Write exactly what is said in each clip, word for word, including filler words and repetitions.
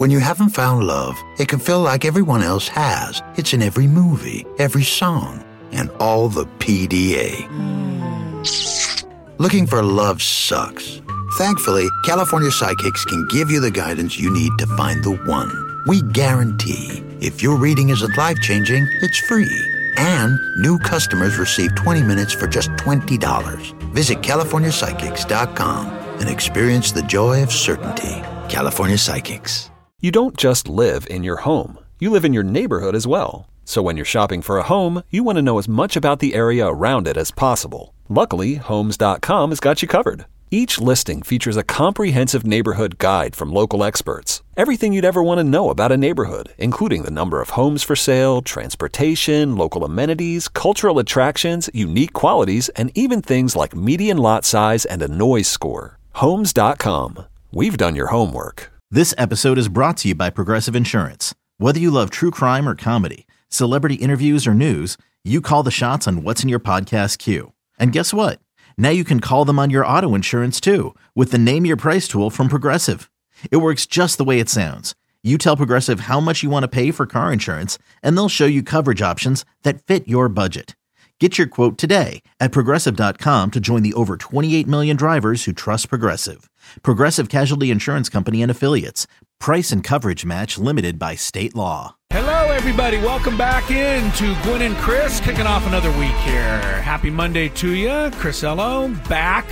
When you haven't found love, it can feel like everyone else has. It's in every movie, every song, and all the P D A. Mm. Looking for love sucks. Thankfully, California Psychics can give you the guidance you need to find the one. We guarantee if your reading isn't life-changing, it's free. And new customers receive twenty minutes for just twenty dollars. Visit California Psychics dot com and experience the joy of certainty. California Psychics. You don't just live in your home. You live in your neighborhood as well. So when you're shopping for a home, you want to know as much about the area around it as possible. Luckily, Homes dot com has got you covered. Each listing features a comprehensive neighborhood guide from local experts. Everything you'd ever want to know about a neighborhood, including the number of homes for sale, transportation, local amenities, cultural attractions, unique qualities, and even things like median lot size and a noise score. Homes dot com. We've done your homework. This episode is brought to you by Progressive Insurance. Whether you love true crime or comedy, celebrity interviews or news, you call the shots on what's in your podcast queue. And guess what? Now you can call them on your auto insurance too with the Name Your Price tool from Progressive. It works just the way it sounds. You tell Progressive how much you want to pay for car insurance, and they'll show you coverage options that fit your budget. Get your quote today at Progressive dot com to join the over twenty-eight million drivers who trust Progressive. Progressive Casualty Insurance Company and Affiliates. Price and coverage match limited by state law. Hello, everybody. Welcome back in to Gwynn and Chris, kicking off another week here. Happy Monday to you. Chris Ello back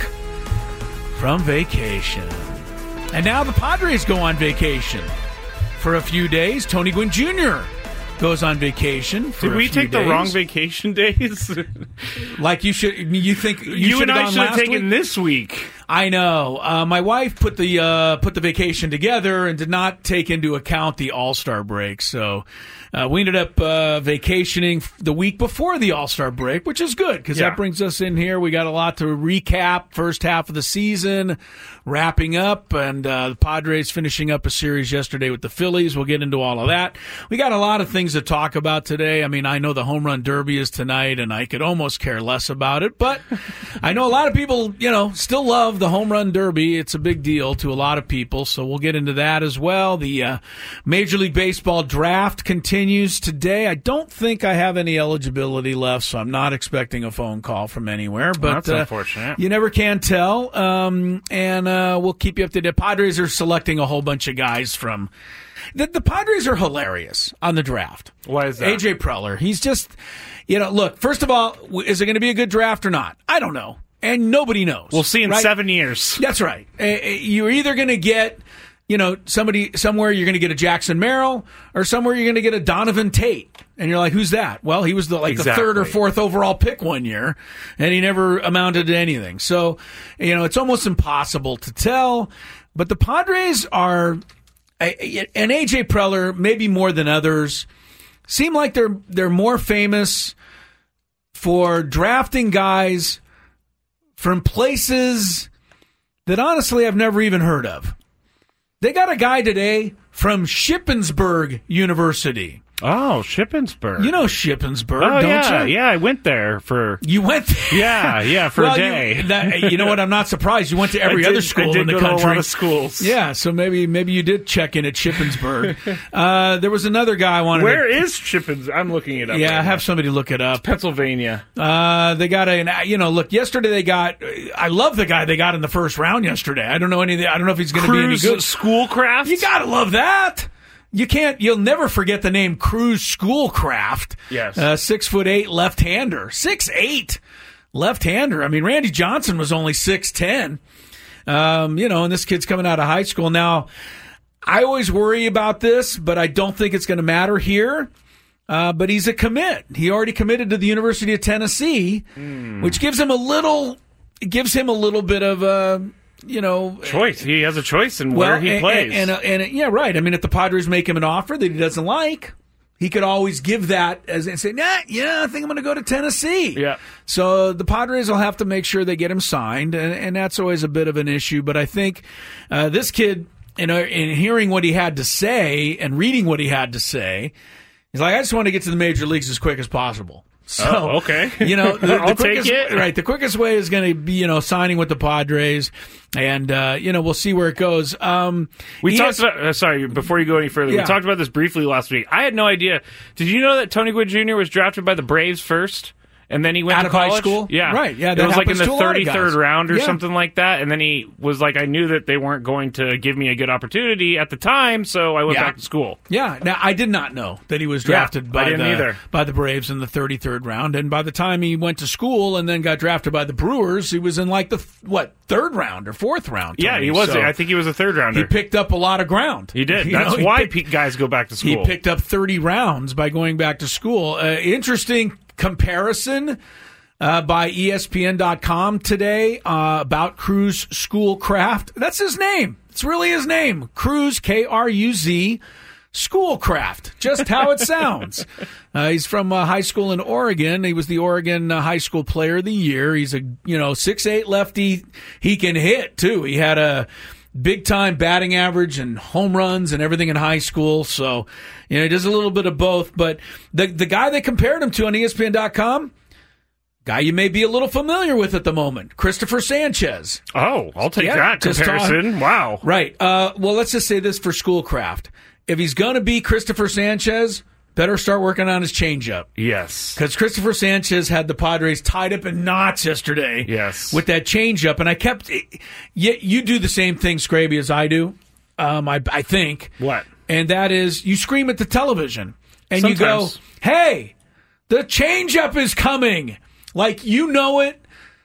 from vacation. And now the Padres go on vacation for a few days. Tony Gwynn Junior goes on vacation for Did a we few take days. the wrong vacation days? Like you should, you think you, you should and have I gone should have last taken week? this week. I know. Uh, my wife put the uh, put the vacation together and did not take into account the All-Star break. So uh, we ended up uh, vacationing the week before the All-Star break, which is good because Yeah. that brings us in here. We got a lot to recap. First half of the season wrapping up, and uh, the Padres finishing up a series yesterday with the Phillies. We'll get into all of that. We got a lot of things to talk about today. I mean, I know the Home Run Derby is tonight, and I could almost care less about it, but I know a lot of people, you know, still love the Home Run Derby. It's a big deal to a lot of people, so we'll get into that as well. The uh, Major League Baseball draft continues today. I don't think I have any eligibility left, so I'm not expecting a phone call from anywhere. But Well, that's uh, unfortunate. You never can tell, um, and uh, we'll keep you up to date. Padres are selecting a whole bunch of guys from... The, the Padres are hilarious on the draft. Why is that? A J Preller, he's just... You know, look, first of all, is it going to be a good draft or not? I don't know. And nobody knows. We'll see in right? seven years. That's right. Uh, You're either going to get, you know, somebody somewhere you're going to get a Jackson Merrill, or somewhere you're going to get a Donovan Tate. And you're like, who's that? Well, he was the like Exactly. the third or fourth overall pick one year, and he never amounted to anything. So, you know, it's almost impossible to tell. But the Padres are, and A J Preller, maybe more than others, seem like they're they're more famous for drafting guys from places that honestly I've never even heard of. They got a guy today from Shippensburg University. Oh, Shippensburg. You know Shippensburg, Oh, don't yeah. you? Yeah, I went there for... You went there? Yeah, yeah, for well, a day. You, that, you know what? I'm not surprised. You went to every I did- other school I did in the go country. To a lot of schools. Yeah, so maybe maybe you did check in at Shippensburg. uh, there was another guy I wanted Where to... is Shippensburg? I'm looking it up. Yeah, right have now. somebody look it up. Pennsylvania. Uh, they got a, you know, look, yesterday they got, I love the guy they got in the first round yesterday. I don't know any, I don't know if he's going to be any Cruz good. Schoolcraft? You gotta love that. You can't, you'll never forget the name Cruz Schoolcraft. Yes. Uh, six foot eight left-hander. Six eight left-hander. I mean, Randy Johnson was only six ten. Um, you know, and this kid's coming out of high school. Now, I always worry about this, but I don't think it's going to matter here. Uh, but he's a commit. He already committed to the University of Tennessee, mm. which gives him a little, gives him a little bit of a, you know, choice. He has a choice in well, where he and, plays. And, and, and yeah, right. I mean, if the Padres make him an offer that he doesn't like, he could always give that as and say, nah, yeah, I think I'm going to go to Tennessee. Yeah. So the Padres will have to make sure they get him signed, and, and that's always a bit of an issue. But I think uh, this kid, you know, in hearing what he had to say and reading what he had to say, he's like, I just want to get to the major leagues as quick as possible. So, Oh, okay. you know, the, I'll the take quickest, it. Right, the quickest way is going to be, you know, signing with the Padres, and uh, you know, we'll see where it goes. Um, We he talked has- about, uh, sorry, before you go any further, Yeah. we talked about this briefly last week. I had no idea. Did you know that Tony Gwynn Junior was drafted by the Braves first? And then he went Out to of high college? school? Yeah. Right, yeah, It that was like in happens the to a lot of guys. thirty-third round or Yeah. something like that. And then he was like, I knew that they weren't going to give me a good opportunity at the time, so I went Yeah. back to school. Yeah, now I did not know that he was drafted Yeah, by I didn't the either. by the Braves in the thirty-third round, and by the time he went to school and then got drafted by the Brewers, he was in like the th- what third round or fourth round. Yeah, Tony. he was. So I think he was a third rounder. he picked up a lot of ground. He did. You That's know, he why picked- pe- guys go back to He school. picked up thirty rounds by going back to school. Uh, interesting comparison uh, by E S P N dot com today uh, about Cruz Schoolcraft. That's his name. It's really his name. Cruz, K R U Z, Schoolcraft. Just how it sounds. Uh, he's from uh, high school in Oregon. He was the Oregon uh, High School Player of the Year. He's a, you know, six eight lefty. He can hit, too. He had a big time batting average and home runs and everything in high school. So, you know, he does a little bit of both. But the the guy they compared him to on E S P N dot com, guy you may be a little familiar with at the moment, Christopher Sanchez. Oh, I'll take Yeah, that just, uh, comparison. wow. Right. Uh, well, let's just say this for Schoolcraft. If he's going to be Christopher Sanchez, better start working on his changeup. Yes. Because Christopher Sanchez had the Padres tied up in knots yesterday. Yes. With that changeup, and I kept. You, you do the same thing, Scraby, as I do. Um, I, I think. What? And that is, you scream at the television, and you go, Sometimes. "Hey, the changeup is coming!" Like you know it.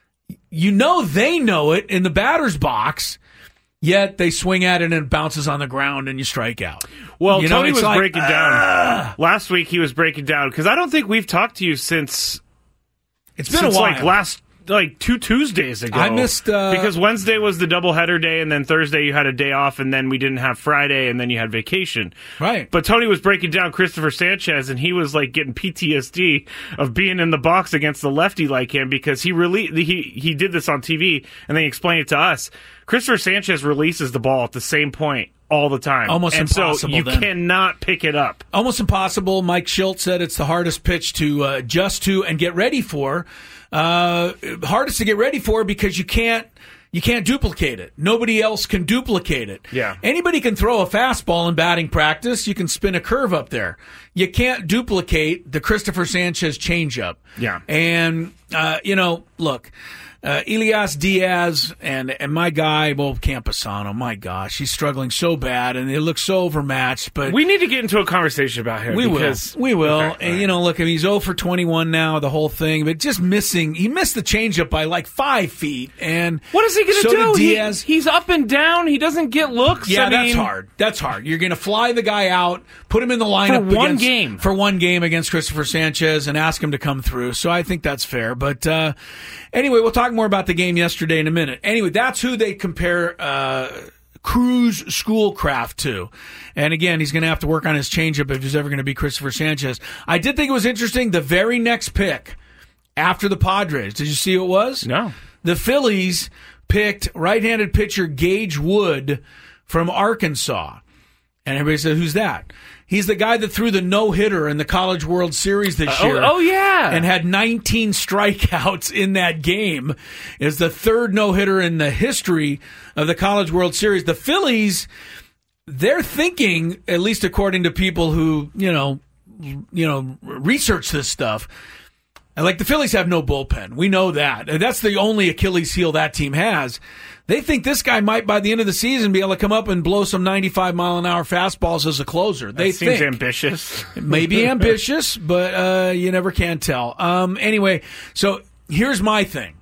You know they know it in the batter's box. Yet they swing at it and it bounces on the ground and you strike out. Well, You know, Tony it's was like, breaking down. Last week he was breaking down because I don't think we've talked to you since It's been since a while. like last like two Tuesdays ago. I missed, uh, because Wednesday was the doubleheader day, and then Thursday you had a day off, and then we didn't have Friday, and then you had vacation. Right. But Tony was breaking down Christopher Sanchez, and he was like getting P T S D of being in the box against the lefty like him because he really he he did this on T V, and then he explained it to us. Christopher Sanchez releases the ball at the same point all the time, Almost and so impossible, you then. cannot pick it up. Almost impossible. Mike Schultz said it's the hardest pitch to uh, adjust to and get ready for. Uh, hardest to get ready for because you can't you can't duplicate it. Nobody else can duplicate it. Yeah. Anybody can throw a fastball in batting practice. You can spin a curve up there. You can't duplicate the Christopher Sanchez changeup. Yeah. And uh, you know, look. Uh, Elias Diaz and and my guy, well, Camposano, my gosh, he's struggling so bad, and it looks so overmatched. But We need to get into a conversation about him. we will, because, we will. Okay, and all you know, look, he's zero for twenty-one now, the whole thing, but just missing. He missed the changeup by like five feet, and What is he going to so do? did He- Diaz. he's up and down. He doesn't get looks. Yeah, I that's mean, hard. That's hard. You're going to fly the guy out, put him in the lineup For one against- game. for one game against Christopher Sanchez, and ask him to come through. So I think that's fair. But uh, anyway, we'll talk more about the game yesterday in a minute. Anyway, that's who they compare uh, Cruz Schoolcraft to. And again, he's going to have to work on his changeup if he's ever going to be Christopher Sanchez. I did think it was interesting. The very next pick after the Padres, did you see who it was? No. The Phillies picked right-handed pitcher Gage Wood from Arkansas. And everybody said, who's that? He's the guy that threw the no-hitter in the College World Series this Oh, year. oh, yeah. And had nineteen strikeouts in that game. Is the third no-hitter in the history of the College World Series. The Phillies, they're thinking, at least according to people who, you know, you know, research this stuff, and like the Phillies have no bullpen. We know that. And that's the only Achilles heel that team has. They think this guy might, by the end of the season, be able to come up and blow some ninety-five mile an hour fastballs as a closer. They That seems think. ambitious. It may be ambitious, but uh, you never can tell. Um, anyway, so here's my thing,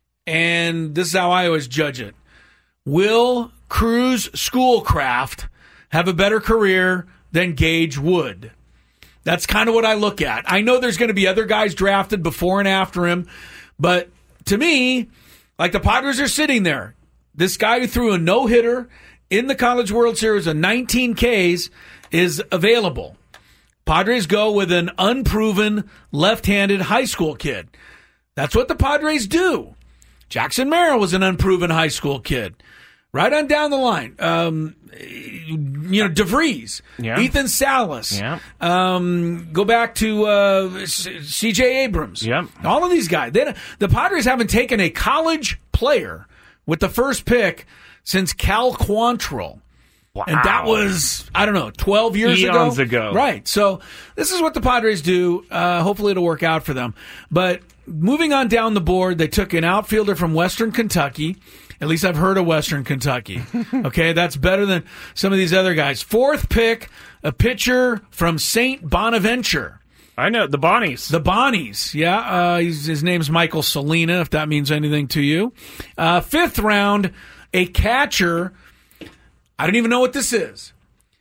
and this is how I always judge it. Will Cruz Schoolcraft have a better career than Gage Wood? That's kind of what I look at. I know there's going to be other guys drafted before and after him, but to me, like the Padres are sitting there. This guy who threw a no-hitter in the College World Series of nineteen Ks is available. Padres go with an unproven left-handed high school kid. That's what the Padres do. Jackson Merrill was an unproven high school kid. Right on down the line. Um, you know, DeVries, Yeah. Ethan Salas. Yeah. Um, go back to uh, C J Abrams. Yep. All of these guys. They, the Padres haven't taken a college player with the first pick since Cal Quantrill. Wow. And that was, I don't know, twelve years Eons ago? ago. Right. So this is what the Padres do. Uh, hopefully it'll work out for them. But moving on down the board, they took an outfielder from Western Kentucky. At least I've heard of Western Kentucky. Okay, that's better than some of these other guys. Fourth pick, a pitcher from Saint Bonaventure. I know, the Bonnies. The Bonnies, yeah. Uh, he's, his name's Michael Salina, if that means anything to you. Uh, fifth round, a catcher. I don't even know what this is.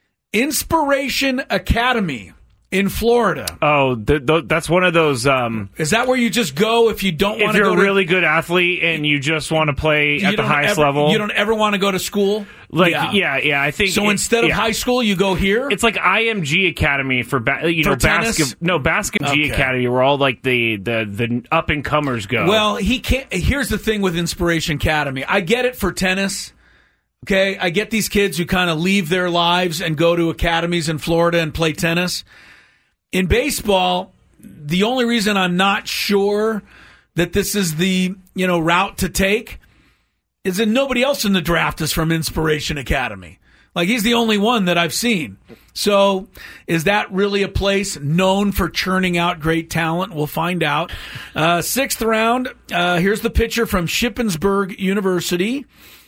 Inspiration Academy in Florida. Oh, th- th- that's one of those. Um, Is that where you just go if you don't want if to you're go a to... really good athlete and you just want to play you at the don't highest ever- level. You don't ever want to go to school? Like, yeah, yeah, yeah I think. So it- instead of yeah. high school, you go here? It's like I M G Academy for ba- you For know tennis? basket no basket G Okay. Academy where all like the the the up and comers go. Well, he can't. Here's the thing with Inspiration Academy. I get it for tennis. Okay, I get these kids who kind of leave their lives and go to academies in Florida and play tennis. In baseball, the only reason I'm not sure that this is the, you know, route to take is that nobody else in the draft is from Inspiration Academy. Like, he's the only one that I've seen. So is that really a place known for churning out great talent? We'll find out. Uh, sixth round, uh, here's the pitcher from Shippensburg University.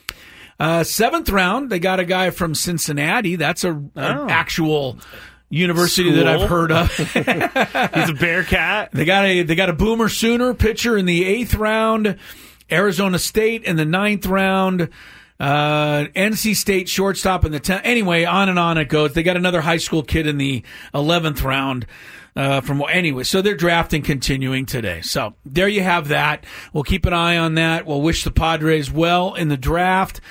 Uh, seventh round, they got a guy from Cincinnati. That's a, an Oh. actual university that School. I've heard of. He's a Bearcat. They got a they got a Boomer Sooner pitcher in the eighth round, Arizona State in the ninth round, uh, N C State shortstop in the tenth. Anyway, on and on it goes. They got another high school kid in the eleventh round. Uh, from anyway, so they're drafting continuing today. So there you have that. We'll keep an eye on that. We'll wish the Padres well in the draft.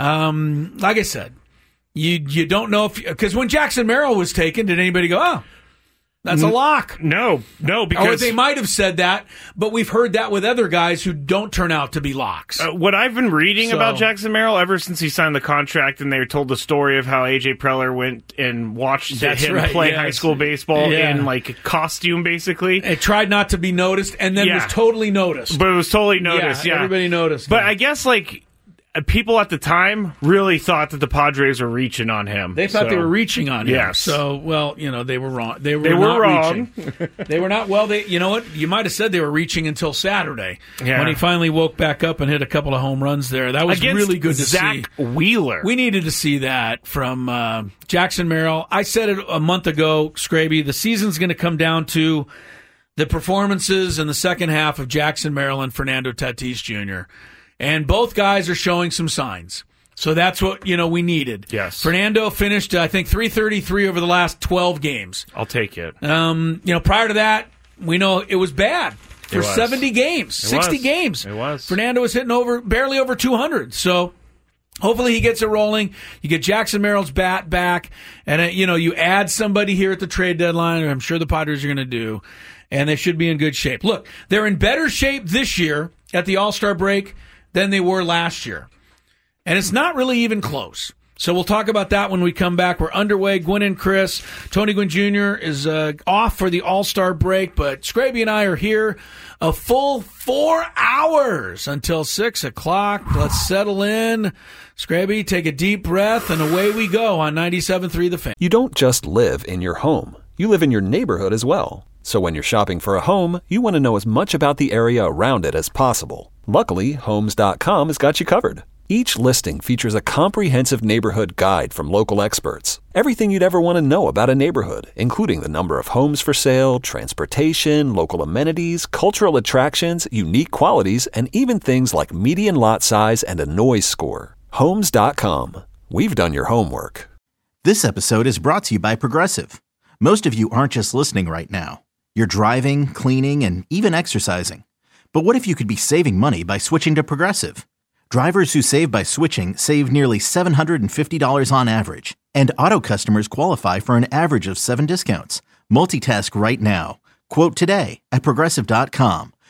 Um, like I said, you you don't know if because when Jackson Merrill was taken, did anybody go, oh, that's a lock? No, no, Or because they might have said that, but we've heard that with other guys who don't turn out to be locks. Uh, what I've been reading So- about Jackson Merrill ever since he signed the contract, and they told the story of how A J Preller went and watched That's him right, play yes. high school baseball Yeah. in like a costume, basically. It tried not to be noticed, and then Yeah. was totally noticed. But it was totally noticed. Yeah, everybody noticed. But I guess like uh, people at the time really thought that the Padres were reaching on him. They thought So- they were reaching on him. Yes. So, well, you know, they were wrong. They were, They were not wrong. reaching. They were not. Well, they. You know what? You might have said they were reaching until Saturday Yeah. when he finally woke back up and hit a couple of home runs there. That was Against really good to Zach see. Wheeler. We needed to see that from uh, Jackson Merrill. I said it a month ago, Scraby. The season's going to come down to the performances in the second half of Jackson Merrill and Fernando Tatis Junior And both guys are showing some signs. So that's what, you know, we needed. Yes. Fernando finished, I think, three thirty-three over the last twelve games. I'll take it. Um, you know, prior to that, we know it was bad for was. seventy games, It sixty was. games. It was. Fernando was hitting over, barely over two hundred. So hopefully he gets it rolling. You get Jackson Merrill's bat back, and, uh, you know, you add somebody here at the trade deadline, I'm sure the Padres are going to do, and they should be in good shape. Look, they're in better shape this year at the All-Star break than they were last year. And it's not really even close. So we'll talk about that when we come back. We're underway. Gwynn and Chris. Tony Gwynn Junior is uh, off for the All-Star break, but Scraby and I are here a full four hours until six o'clock. Let's settle in. Scraby, take a deep breath, and away we go on ninety-seven point three The Fan. You don't just live in your home. You live in your neighborhood as well. So when you're shopping for a home, you want to know as much about the area around it as possible. Luckily, Homes dot com has got you covered. Each listing features a comprehensive neighborhood guide from local experts. Everything you'd ever want to know about a neighborhood, including the number of homes for sale, transportation, local amenities, cultural attractions, unique qualities, and even things like median lot size and a noise score. Homes dot com. We've done your homework. This episode is brought to you by Progressive. Most of you aren't just listening right now. You're driving, cleaning, and even exercising. But what if you could be saving money by switching to Progressive? Drivers who save by switching save nearly seven hundred fifty dollars on average. And auto customers qualify for an average of seven discounts. Multitask right now. Quote today at Progressive dot com.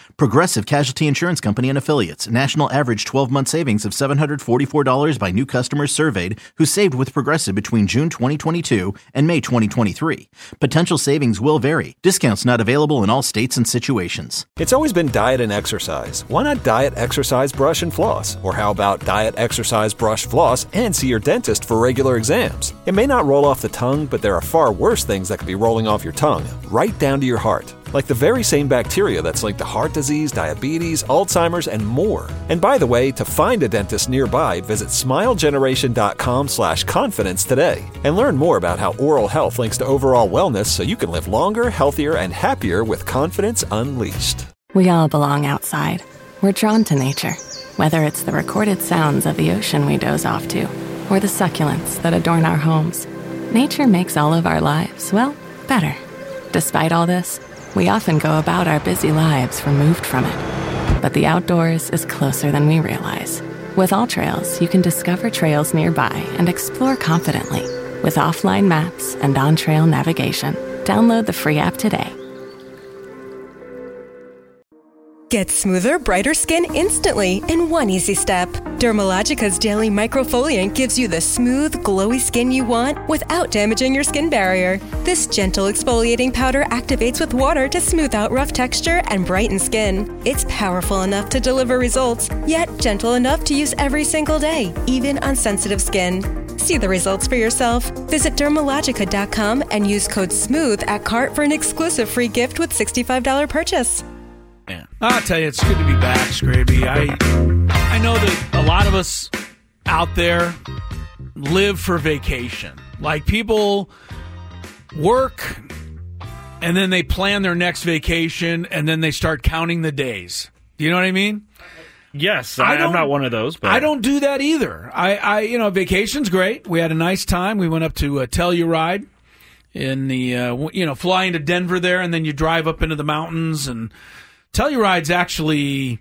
Progressive Casualty Insurance Company and Affiliates. National average twelve-month savings of seven hundred forty-four dollars by new customers surveyed who saved with Progressive between June twenty twenty-two and May twenty twenty-three. Potential savings will vary. Discounts not available in all states and situations. It's always been diet and exercise. Why not diet, exercise, brush, and floss? Or how about diet, exercise, brush, floss, and see your dentist for regular exams? It may not roll off the tongue, but there are far worse things that could be rolling off your tongue, right down to your heart. Like the very same bacteria that's linked to heart disease, diabetes, Alzheimer's, and more. And by the way, to find a dentist nearby, visit smilegeneration.com slash confidence today. And learn more about how oral health links to overall wellness so you can live longer, healthier, and happier with confidence unleashed. We all belong outside. We're drawn to nature, whether it's the recorded sounds of the ocean we doze off to, or the succulents that adorn our homes. Nature makes all of our lives, well, better. Despite all this, we often go about our busy lives removed from it. But the outdoors is closer than we realize. With AllTrails, you can discover trails nearby and explore confidently. With offline maps and on-trail navigation, download the free app today. Get smoother, brighter skin instantly in one easy step. Dermalogica's Daily Microfoliant gives you the smooth, glowy skin you want without damaging your skin barrier. This gentle exfoliating powder activates with water to smooth out rough texture and brighten skin. It's powerful enough to deliver results, yet gentle enough to use every single day, even on sensitive skin. See the results for yourself. Visit Dermalogica dot com and use code SMOOTH at cart for an exclusive free gift with sixty-five dollars purchase. Man, I'll tell you, it's good to be back, Scraby. I I know that a lot of us out there live for vacation. Like, people work, and then they plan their next vacation, and then they start counting the days. Do you know what I mean? Yes, I, I'm not one of those. But I don't do that either. I, I, you know, vacation's great. We had a nice time. We went up to uh, Telluride in the, uh, you know, fly into Denver there, and then you drive up into the mountains, and Telluride's actually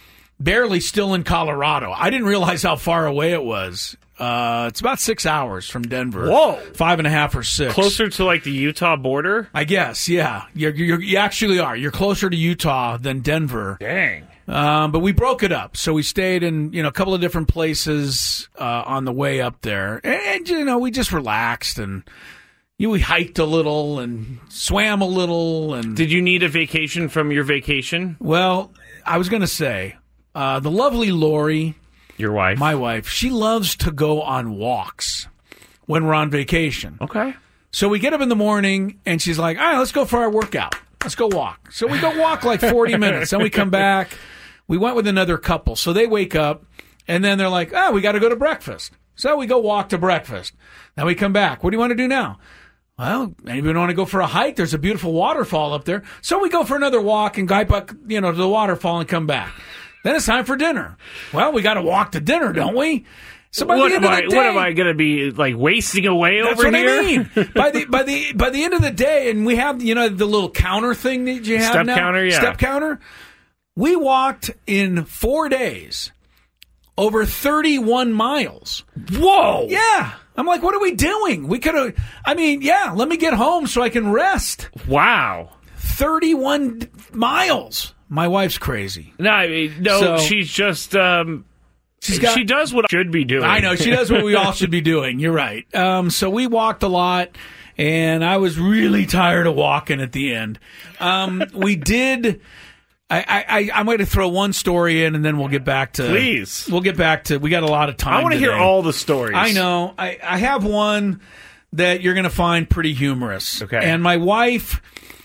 barely still in Colorado. I didn't realize how far away it was. Uh, it's about six hours from Denver. Whoa. Five and a half or six. Closer to, like, the Utah border? I guess, yeah. You're, you're, you actually are. You're closer to Utah than Denver. Dang. Um, but we broke it up. So we stayed in, you know, a couple of different places uh, on the way up there. And, and, you know, we just relaxed, and you, we hiked a little and swam a little. And Did you need a vacation from your vacation? Well, I was going to say, uh, the lovely Lori, your wife, my wife, she loves to go on walks when we're on vacation. Okay. So we get up in the morning, and she's like, all right, let's go for our workout. Let's go walk. So we go walk like forty minutes. Then we come back. We went with another couple. So they wake up, and then they're like, oh, we got to go to breakfast. So we go walk to breakfast. Then we come back. What do you want to do now? Well, anybody want to go for a hike? There's a beautiful waterfall up there. So we go for another walk and go back, you know, to the waterfall and come back. Then it's time for dinner. Well, we got to walk to dinner, don't we? So by what, the end am of I, the day, what am I going to be, like, wasting away that's over what here? I mean. by the by the by the end of the day, and we have, you know, the little counter thing that you have Step now. counter, yeah. Step counter. We walked in four days over thirty-one miles. Whoa! Yeah. I'm like, what are we doing? We could have, I mean, yeah, let me get home so I can rest. Wow. thirty-one miles. My wife's crazy. No, I mean, no, So- she's just, um, She's got, she does what I should be doing. I know, she does what we all should be doing. You're right. Um, so we walked a lot, and I was really tired of walking at the end. Um, we did. I, I, I'm going to throw one story in, and then we'll get back to. Please. We'll get back to. We got a lot of time. I want to hear today. all the stories. I know. I, I have one that you're going to find pretty humorous. Okay. And my wife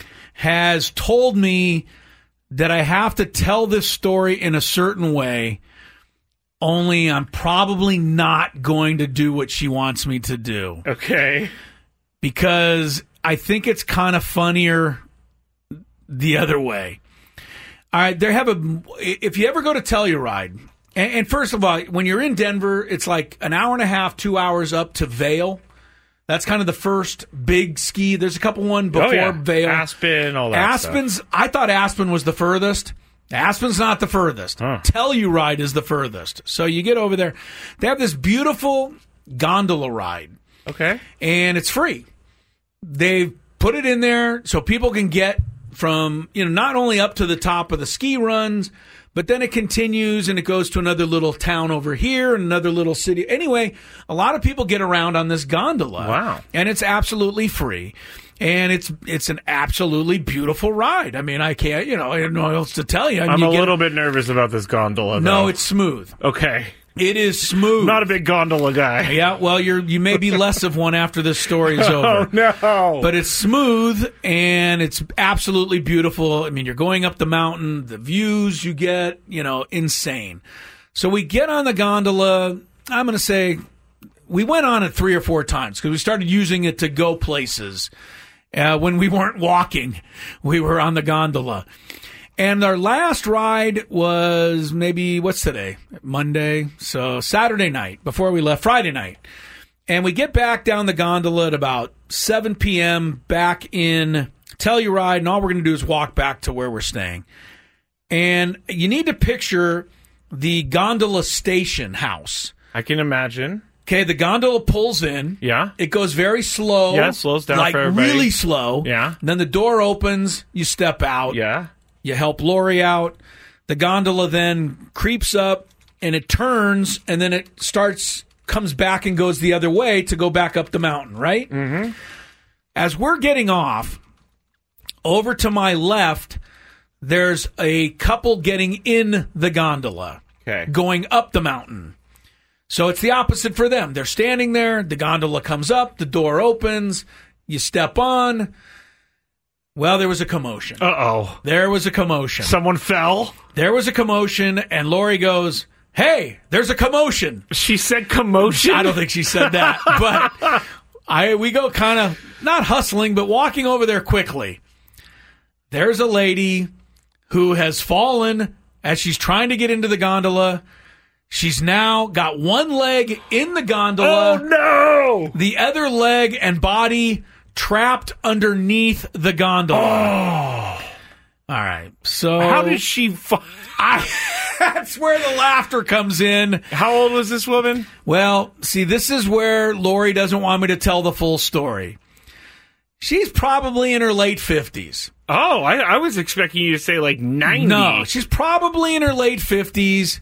has told me that I have to tell this story in a certain way, only I'm probably not going to do what she wants me to do. Okay. Because I think it's kind of funnier the other way. All right, they have a. If you ever go to Telluride, and, and first of all, when you're in Denver, it's like an hour and a half, two hours up to Vail. That's kind of the first big ski. There's a couple one before oh, yeah. Vail. Aspen, all that Aspen's. stuff. I thought Aspen was the furthest. Aspen's not the furthest. Huh. Telluride is the furthest. So you get over there. They have this beautiful gondola ride. Okay. And it's free. They've put it in there so people can get from, you know, not only up to the top of the ski runs, but then it continues and it goes to another little town over here and another little city. Anyway, a lot of people get around on this gondola. Wow. And it's absolutely free. And it's it's an absolutely beautiful ride. I mean, I can't, you know, I don't know what else to tell you. I mean, I'm you a get, little bit nervous about this gondola, though. No, it's smooth. Okay. It is smooth. Not a big gondola guy. Yeah, well, you're you may be less of one after this story is over. Oh, no. But it's smooth, and it's absolutely beautiful. I mean, you're going up the mountain. The views you get, you know, insane. So we get on the gondola. I'm going to say we went on it three or four times because we started using it to go places. Uh, when we weren't walking, we were on the gondola. And our last ride was maybe, what's today? Monday. So Saturday night before we left, Friday night. And we get back down the gondola at about seven p.m. back in Telluride. And all we're going to do is walk back to where we're staying. And you need to picture the gondola station house. I can imagine. Okay, the gondola pulls in. Yeah. It goes very slow. Yeah, it slows down like for everybody. really slow. Yeah. And then the door opens. You step out. Yeah. You help Lori out. The gondola then creeps up and it turns and then it starts, comes back and goes the other way to go back up the mountain, right? Mm-hmm. As we're getting off, over to my left, there's a couple getting in the gondola, okay, going up the mountain. So it's the opposite for them. They're standing there. The gondola comes up. The door opens. You step on. Well, there was a commotion. Uh-oh. There was a commotion. Someone fell? There was a commotion, and Lori goes, hey, there's a commotion. She said commotion? I don't think she said that. But I we go kind of, not hustling, but walking over there quickly. There's a lady who has fallen as she's trying to get into the gondola. She's now got one leg in the gondola. Oh, no! The other leg and body trapped underneath the gondola. Oh. All right. So how did she fall? I, that's where the laughter comes in. How old was this woman? Well, see, this is where Lori doesn't want me to tell the full story. She's probably in her late fifties. Oh, I, I was expecting you to say like ninety. No, she's probably in her late fifties.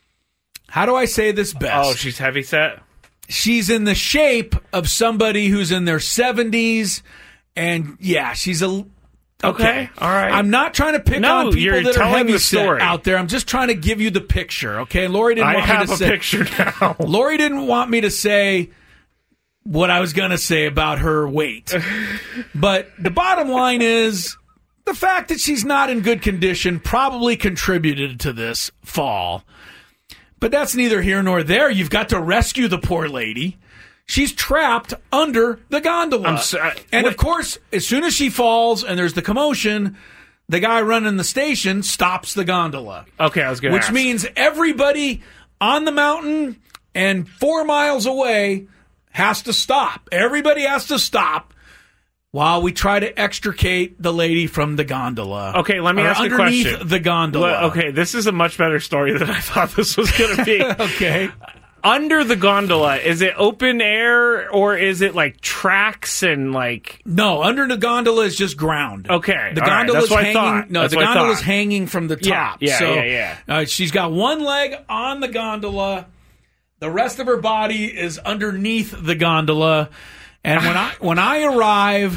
How do I say this best? Oh, she's heavyset? She's in the shape of somebody who's in their seventies, and yeah, she's a okay. okay all right. I'm not trying to pick no, on people you're that are heavy the set story. out there. I'm just trying to give you the picture. Okay, Lori didn't I want have me to a say. picture now. Lori didn't want me to say what I was going to say about her weight, but the bottom line is the fact that she's not in good condition probably contributed to this fall. But that's neither here nor there. You've got to rescue the poor lady. She's trapped under the gondola. I'm sorry. And, Wait. of course, as soon as she falls and there's the commotion, the guy running the station stops the gondola. Okay, I was going to Which ask. means everybody on the mountain and four miles away has to stop. Everybody has to stop while we try to extricate the lady from the gondola. Okay, let me or ask a underneath question. the gondola. Well, okay, this is a much better story than I thought this was going to be. Okay. Under the gondola, is it open air or is it like tracks and like... No, under the gondola is just ground. Okay, the all right, gondola is that's what I hanging. thought. No, That's the what I gondola is thought. hanging from the Yeah, top. yeah, so, yeah, yeah. Uh, she's got one leg on the gondola. The rest of her body is underneath the gondola. And when I when I arrive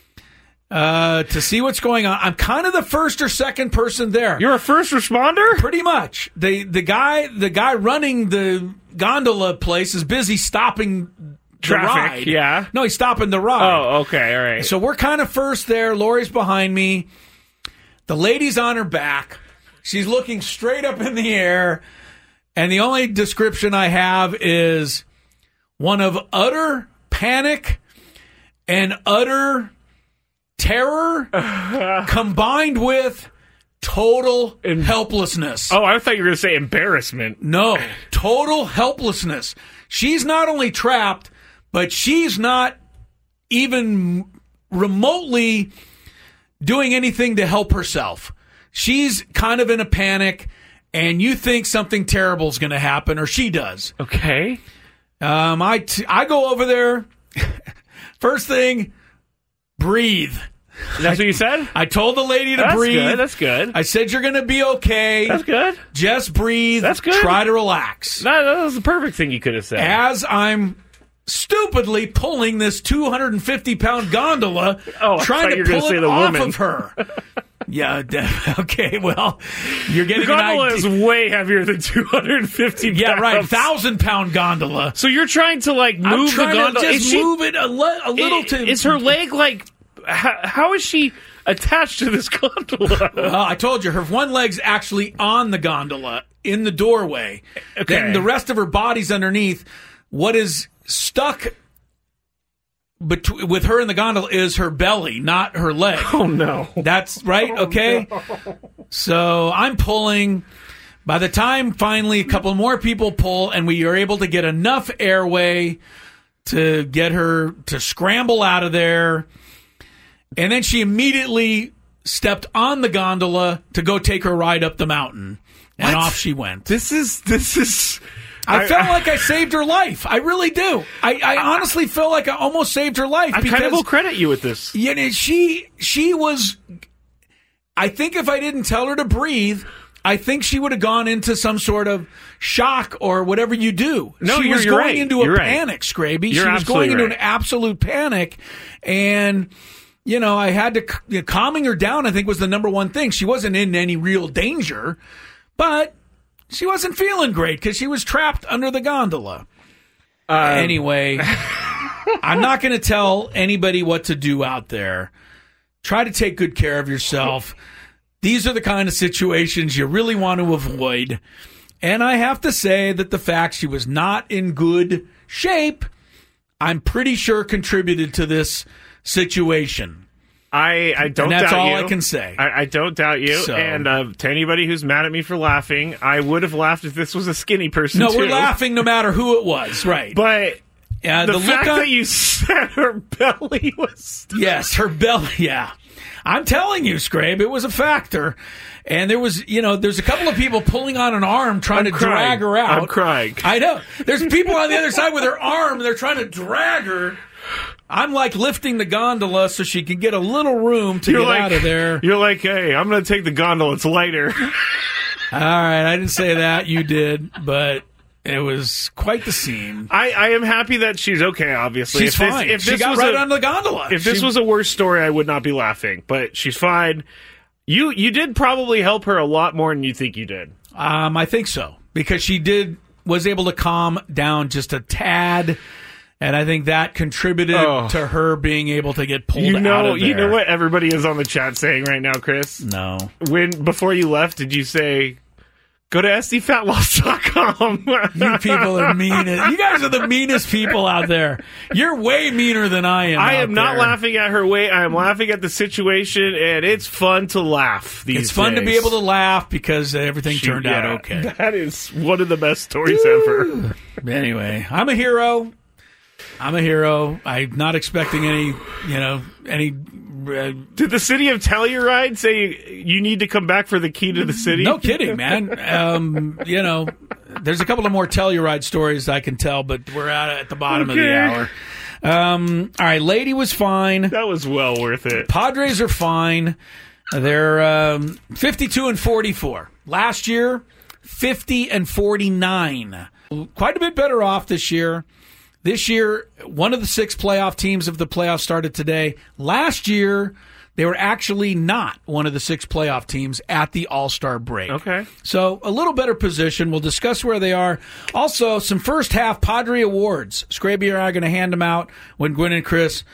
uh, to see what's going on, I'm kind of the first or second person there. You're a first responder? Pretty much. The the guy the guy running the gondola place is busy stopping the Traffic, ride. yeah. No, he's stopping the ride. Oh, okay, all right. So we're kind of first there. Lori's behind me. The lady's on her back. She's looking straight up in the air. And the only description I have is one of utter panic and utter terror combined with total helplessness. Oh, I thought you were going to say embarrassment. No, total helplessness. She's not only trapped, but she's not even remotely doing anything to help herself. She's kind of in a panic, and you think something terrible is going to happen, or she does. Okay. Um, I, t- I go over there. First thing, breathe. That's what you said? I told the lady to That's breathe. good. That's good. I said, you're going to be okay. That's good. Just breathe. That's good. Try to relax. No, that was the perfect thing you could have said. As I'm stupidly pulling this two hundred fifty pound gondola, oh, I trying thought to you were gonna pull say it the off woman. of her. Yeah, okay, well, you're getting the gondola an is idea. way heavier than two hundred fifty pounds. Yeah, right, thousand pound gondola. So you're trying to, like, move I'm the trying gondola. to just is she, move it a, le- a little is, to... Is her leg, like, how, how is she attached to this gondola? Well, I told you, her one leg's actually on the gondola in the doorway. Okay. Then the rest of her body's underneath. What is stuck between, with her in the gondola is her belly, not her leg. Oh, no. That's right, okay? No. So I'm pulling. By the time finally a couple more people pull and we are able to get enough airway to get her to scramble out of there, and then she immediately stepped on the gondola to go take her ride up the mountain, and What? off she went. This is, this is... I, I felt I, like I saved her life. I really do. I, I honestly feel like I almost saved her life. I because, kind of will credit you with this. You know, she she was. I think if I didn't tell her to breathe, I think she would have gone into some sort of shock or whatever you do. No, she you're, was you're going right. into a You're right. panic, Scraby. You're she was going into absolutely an absolute panic, and. You know, I had to, you know, calming her down, I think, was the number one thing. She wasn't in any real danger, but she wasn't feeling great because she was trapped under the gondola. Um, anyway, I'm not going to tell anybody what to do out there. Try to take good care of yourself. These are the kind of situations you really want to avoid. And I have to say that the fact she was not in good shape, I'm pretty sure contributed to this situation. I, I don't and that's doubt all you. I can say. I, I don't doubt you. So- and uh, to anybody who's mad at me for laughing, I would have laughed if this was a skinny person, No, too. we're laughing no matter who it was, right? But uh, the, the fact look on, that you said her belly was... yes, her belly, yeah. I'm telling you, Scrabe, it was a factor. And there was, you know, there's a couple of people pulling on an arm trying I'm to crying. drag her out. I'm crying. I know. There's people on the other side with their arm, and they're trying to drag her. I'm like lifting the gondola so she can get a little room to You're get like, out of there. You're like, hey, I'm going to take the gondola. It's lighter. All right, I didn't say that. You did, but it was quite the scene. I, I am happy that she's okay, obviously. She's if this, fine. If she this got was right a, on the gondola. If this She- was a worse story, I would not be laughing. But she's fine. You you did probably help her a lot more than you think you did. Um, I think so, because she did was able to calm down just a tad, and I think that contributed Oh. to her being able to get pulled You out know, of there. you know what everybody is on the chat saying right now, Chris? No. When before you left, did you say, go to S D fat loss dot com? You people are mean. You guys are the meanest people out there. You're way meaner than I am. I out am not there. laughing at her weight. I am laughing at the situation, and it's fun to laugh these It's fun to be days. able to laugh because everything She- turned out yeah, okay. That is one of the best stories ever. Anyway, I'm a hero. I'm a hero. I'm not expecting any, you know, any. Uh, Did the city of Telluride say you need to come back for the key to the city? no kidding, man. Um, you know, there's a couple of more Telluride stories I can tell, but we're out at the bottom of the Okay. hour. Um, all right, Lady was fine. That was well worth it. Padres are fine. They're um, fifty-two and forty-four. Last year, fifty and forty-nine. Quite a bit better off this year. This year, one of the six playoff teams of the playoffs started today. Last year, they were actually not one of the six playoff teams at the All-Star break. Okay. So a little better position. We'll discuss where they are. Also, some first half Padre awards. Scraby and I are going to hand them out when Gwen and Chris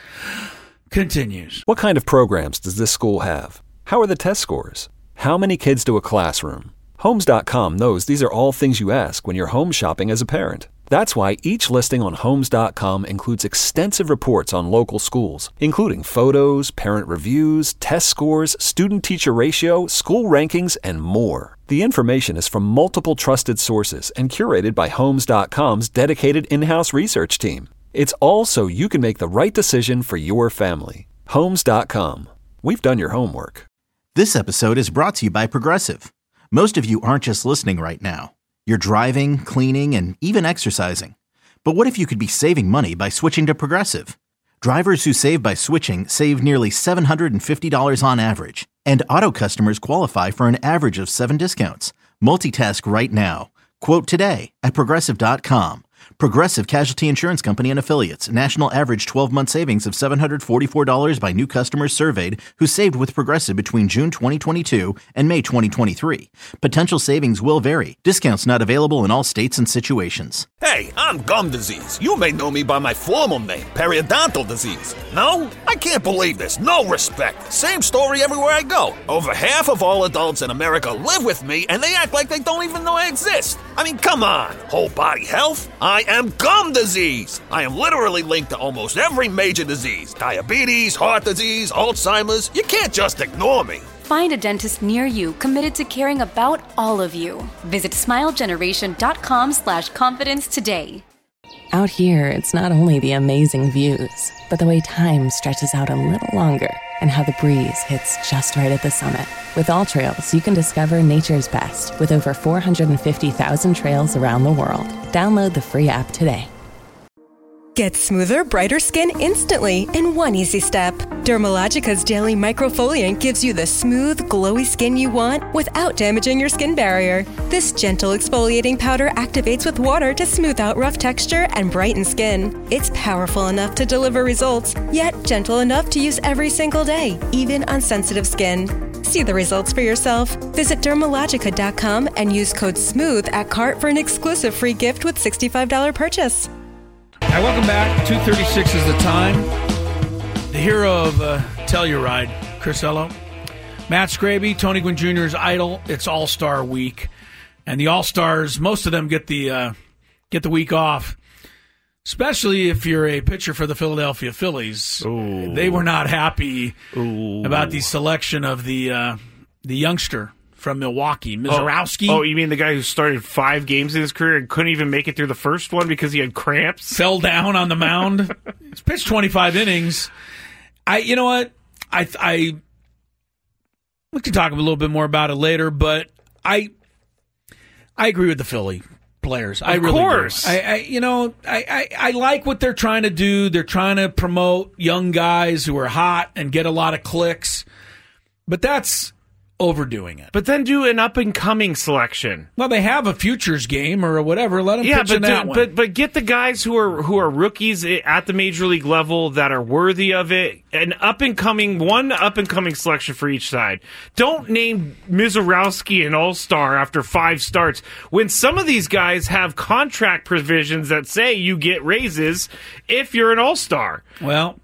continues. What kind of programs does this school have? How are the test scores? How many kids to a classroom? Homes dot com knows these are all things you ask when you're home shopping as a parent. That's why each listing on Homes dot com includes extensive reports on local schools, including photos, parent reviews, test scores, student-teacher ratio, school rankings, and more. The information is from multiple trusted sources and curated by Homes dot com's dedicated in-house research team. It's all so you can make the right decision for your family. Homes dot com. We've done your homework. This episode is brought to you by Progressive. Most of you aren't just listening right now. You're driving, cleaning, and even exercising. But what if you could be saving money by switching to Progressive? Drivers who save by switching save nearly seven hundred fifty dollars on average. And Auto customers qualify for an average of seven discounts. Multitask right now. Quote today at Progressive dot com. Progressive Casualty Insurance Company and Affiliates. National average twelve-month savings of seven hundred forty-four dollars by new customers surveyed who saved with Progressive between June twenty twenty-two and May twenty twenty-three. Potential savings will vary. Discounts not available in all states and situations. Hey, I'm gum disease. You may know me by my formal name, periodontal disease. No? I can't believe this. No respect. Same story everywhere I go. Over half of all adults in America live with me, and they act like they don't even know I exist. I mean, come on. Whole body health? I am gum disease. I am literally linked to almost every major disease. Diabetes, heart disease, Alzheimer's. You can't just ignore me. Find a dentist near you committed to caring about all of you. Visit smilegeneration.com slash confidence today. Out here, it's not only the amazing views, but the way time stretches out a little longer and how the breeze hits just right at the summit. With All Trails, you can discover nature's best with over four hundred fifty thousand trails around the world. Download the free app today. Get smoother, brighter skin instantly in one easy step. Dermalogica's Daily Microfoliant gives you the smooth, glowy skin you want without damaging your skin barrier. This gentle exfoliating powder activates with water to smooth out rough texture and brighten skin. It's powerful enough to deliver results, yet gentle enough to use every single day, even on sensitive skin. See the results for yourself. Visit dermalogica dot com and use code SMOOTH at cart for an exclusive free gift with sixty-five dollars purchase. Hi, welcome back. two thirty-six is the time. The hero of uh, Telluride, Chris Ello. Matt Scraby, Tony Gwynn Junior's idol. It's All-Star Week. And the All-Stars, most of them get the uh, get the week off, especially if you're a pitcher for the Philadelphia Phillies. Ooh. They were not happy Ooh. about the selection of the uh, the youngster from Milwaukee, Mizorowski. Oh, oh, you mean the guy who started five games in his career and couldn't even make it through the first one because he had cramps? Fell down on the mound. He's pitched twenty-five innings. I, you know what? I, I, we can talk a little bit more about it later, but I, I agree with the Philly players. I of really course. do. I, I, you know, I, I, I like what they're trying to do. They're trying to promote young guys who are hot and get a lot of clicks, but that's overdoing it. But then do an up-and-coming selection. Well, they have a futures game or whatever. Let them yeah, pitch but in that do, one. but but get the guys who are who are rookies at the major league level that are worthy of it. An up-and-coming, one up-and-coming selection for each side. Don't name Mizorowski an all-star after five starts when some of these guys have contract provisions that say you get raises if you're an all-star. Well,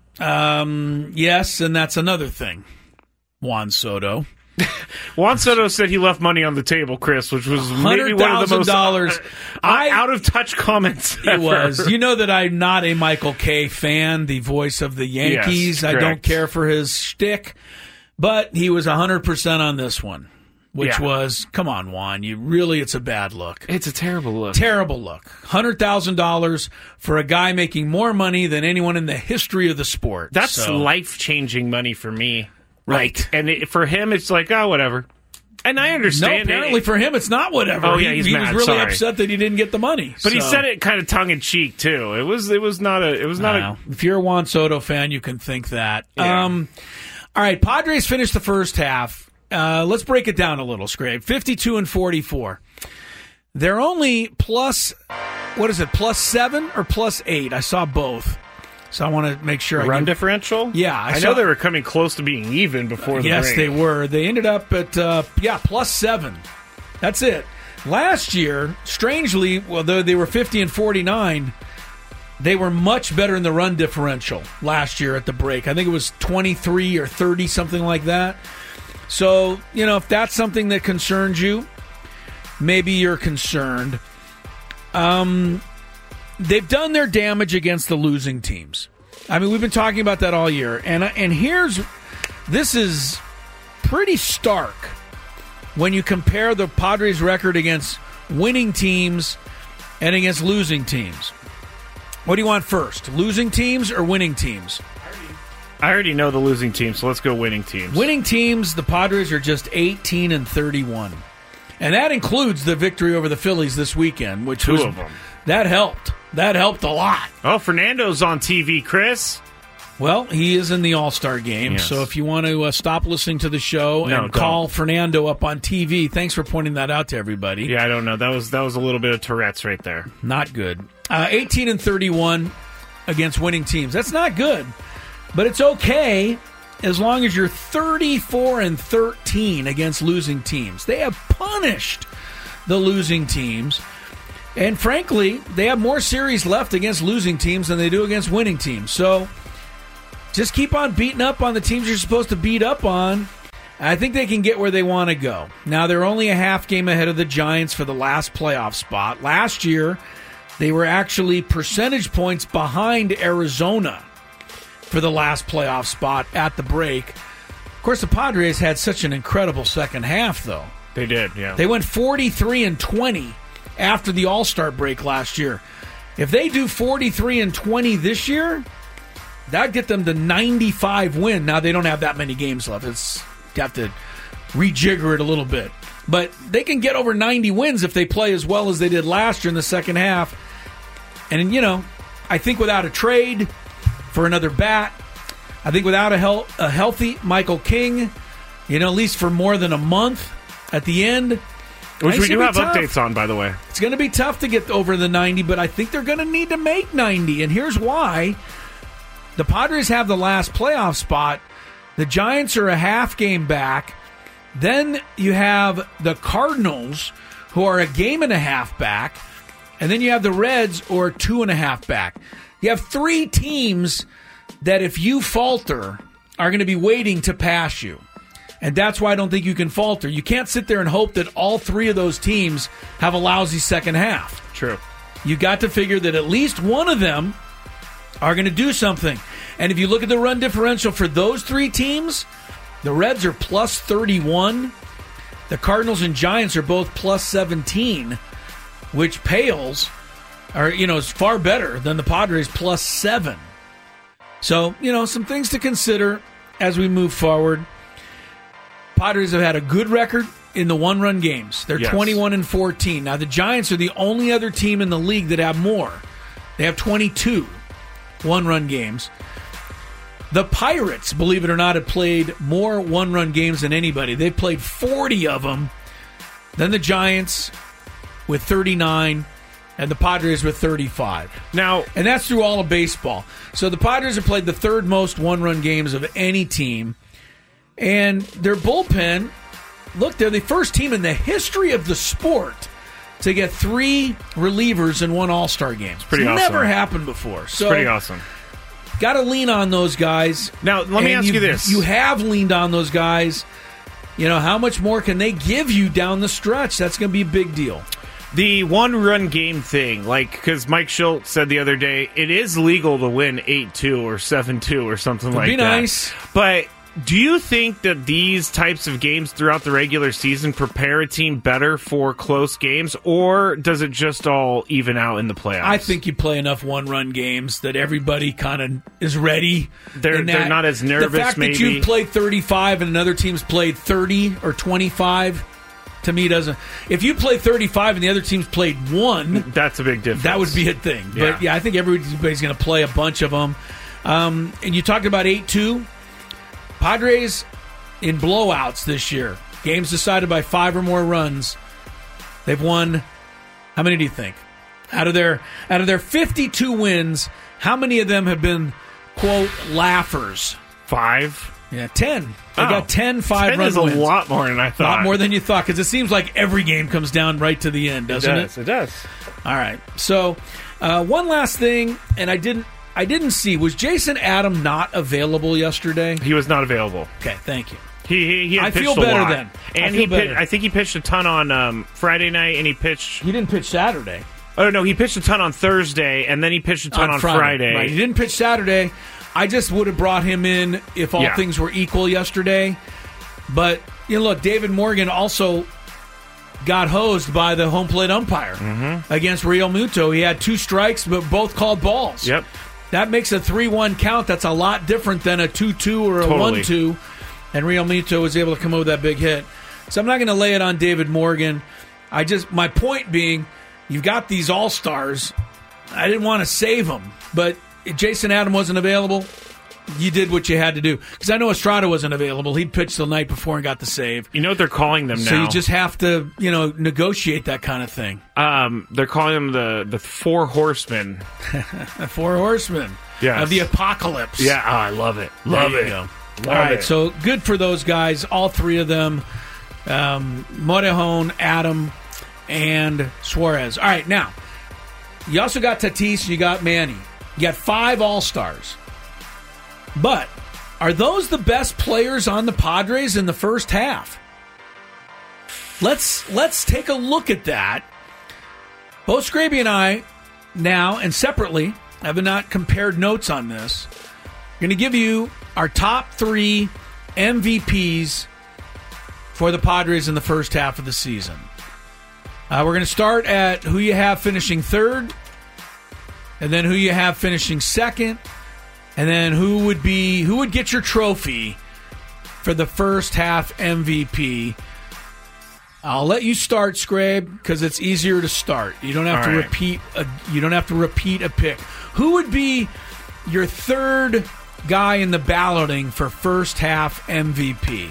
um, yes, and that's another thing. Juan Soto. Juan Soto said he left money on the table, Chris, which was maybe one of the most dollars. I, out-of-touch comments It ever. was. You know that I'm not a Michael Kay fan, the voice of the Yankees. Yes, I don't correct. care for his shtick, but he was one hundred percent on this one, which Yeah. was, come on, Juan, you really, it's a bad look. It's a terrible look. Terrible look. one hundred thousand dollars for a guy making more money than anyone in the history of the sport. That's So- life-changing money for me. Right. Like, and it, for him, it's like, oh, whatever. And I No, understand. apparently it, for him, it's not whatever. Oh, yeah, he, he's he mad. was really Sorry. upset that he didn't get the money. But he So- said it kind of tongue in cheek too. It was, it was not a, it was not Wow. If you're a Juan Soto fan, you can think that. Yeah. Um, all right, Padres finished the first half. Uh, let's break it down a little, Scrape. fifty-two and forty-four. They're only plus, what is it, plus seven or plus eight? I saw both. So I want to make sure a I run give- differential. Yeah, I I, saw- know they were coming close to being even before the Yes, break. they were. They ended up at, uh, yeah, plus seven. That's it. Last year, strangely, although they were fifty and forty-nine, they were much better in the run differential last year at the break. I think it was twenty-three or thirty, something like that. So, you know, if that's something that concerns you, maybe you're concerned. Um, they've done their damage against the losing teams. I mean, we've been talking about that all year. And and here's, this is pretty stark when you compare the Padres' record against winning teams and against losing teams. What do you want first, losing teams or winning teams? I already know the losing team, so let's go winning teams. Winning teams, the Padres are just eighteen and thirty-one. And that includes the victory over the Phillies this weekend, which Two was, of them. that helped. That helped a lot. Oh, Fernando's on T V, Chris. Well, he is in the All-Star game, Yes. so if you want to uh, stop listening to the show No, and call don't. Fernando up on T V, thanks for pointing that out to everybody. Yeah, I don't know. That was that was a little bit of Tourette's right there. Not good. Uh, eighteen and thirty-one against winning teams. That's not good, but it's okay as long as you're thirty-four and thirteen against losing teams. They have punished the losing teams, and frankly, they have more series left against losing teams than they do against winning teams. So just keep on beating up on the teams you're supposed to beat up on. I think they can get where they want to go. Now, they're only a half game ahead of the Giants for the last playoff spot. Last year, they were actually percentage points behind Arizona for the last playoff spot at the break. Of course, the Padres had such an incredible second half, though. They did, yeah. They went forty-three and twenty after the All-Star break last year. If they do forty-three and twenty this year, that'd get them to ninety-five win. Now, they don't have that many games left. It's, you have to rejigger it a little bit. But they can get over ninety wins if they play as well as they did last year in the second half. And, you know, I think without a trade for another bat, I think without a, hel- a healthy Michael King, you know, at least for more than a month at the end. Which we do have tough. updates on, by the way. It's going to be tough to get over the ninety, but I think they're going to need to make ninety. And here's why. The Padres have the last playoff spot. The Giants are a half game back. Then you have the Cardinals, who are a game and a half back. And then you have the Reds, who are two and a half back. You have three teams that, if you falter, are going to be waiting to pass you. And that's why I don't think you can falter. You can't sit there and hope that all three of those teams have a lousy second half. True. You got to figure that at least one of them are going to do something. And if you look at the run differential for those three teams, the Reds are plus thirty-one. The Cardinals and Giants are both plus seventeen, which pales, or, you know, is far better than the Padres plus seven. So, you know, some things to consider as we move forward. Padres have had a good record in the one-run games. They're Yes. twenty-one and fourteen. Now, the Giants are the only other team in the league that have more. They have twenty-two one-run games. The Pirates, believe it or not, have played more one-run games than anybody. They've played forty of them. Then the Giants with thirty-nine, and the Padres with thirty-five. Now, and that's through all of baseball. So the Padres have played the third most one-run games of any team. And their bullpen, look, they're the first team in the history of the sport to get three relievers in one All-Star game. It's pretty awesome. Never happened before. So, it's pretty awesome. Got to lean on those guys. Now, let me And ask you this. You have leaned on those guys. You know, how much more can they give you down the stretch? That's going to be a big deal. The one-run game thing, like, because Mike Schultz said the other day, it is legal to win eight two or seven two or something It'd like be that. nice. But do you think that these types of games throughout the regular season prepare a team better for close games, or does it just all even out in the playoffs? I think you play enough one-run games that everybody kind of is ready. They're- in they're that. not as nervous, The fact maybe. that you've played thirty-five and another team's played thirty or twenty-five, to me, doesn't. If you play thirty-five and the other team's played one, that's a big difference. That would be a thing. Yeah. But, yeah, I think everybody's going to play a bunch of them. Um, and you talked about eight two. Padres in blowouts this year. Games decided by five or more runs. They've won, how many do you think? Out of their out of their fifty-two wins, how many of them have been, quote, laughers? Five? Yeah, ten. They Oh. got ten five-run ten is a wins. lot more than I A thought. lot more than you thought, because it seems like every game comes down right to the end, doesn't it? does. It does. All right. So, uh, one last thing, and I didn't I didn't see, was Jason Adam not available yesterday? He was not available. Okay, thank you. He he, he had I pitched feel a better lot. then. I And feel he better. pitched, I think he pitched a ton on um, Friday night, and he pitched. He didn't pitch Saturday. Oh no, he pitched a ton on Thursday, and then he pitched a ton on, Friday. Right. He didn't pitch Saturday. I just would have brought him in if all Yeah. things were equal yesterday. But, you know, look, David Morgan also got hosed by the home plate umpire Mm-hmm. against Real Muto. He had two strikes, but both called balls. Yep. That makes a three one count. That's a lot different than a two two or a Totally. one two. And Real Muto was able to come up with that big hit. So I'm not going to lay it on David Morgan. I just, my point being, you've got these all-stars. I didn't want to save them, but Jason Adam wasn't available. you did what you had to do. Because I know Estrada wasn't available. He pitched the night before and got the save. You know what they're calling them now? So you just have to, you know, negotiate that kind of thing. Um, they're calling them the, the Four Horsemen. Four Horsemen yes. of the apocalypse. Yeah, oh, I love it. Love there it. You go. Love All right, it. so good for those guys, all three of them. Um, Morejon, Adam, and Suarez. All right, now, you also got Tatis, you got Manny. You got five All-Stars. But are those the best players on the Padres in the first half? Let's let's take a look at that. Both Scraby and I now, and separately, have not compared notes on this. We're going to give you our top three M V Ps for the Padres in the first half of the season. Uh, we're going to start at who you have finishing third, and then who you have finishing second, and then who would be who would get your trophy for the first half M V P. I'll let you start, Scrabe, because it's easier to start. You don't have All to right. repeat. A, you don't have to repeat a pick. Who would be your third guy in the balloting for first half M V P?